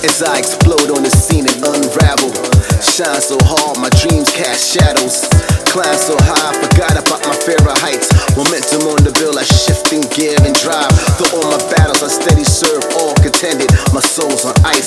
As I explode on the scene and unravel. Shine so hard, my dreams cast shadows. Climb so high, I forgot about my fear of heights. Momentum on the bill, I shift in gear and drive. Through all my battles, I steady serve all contended. My soul's on ice,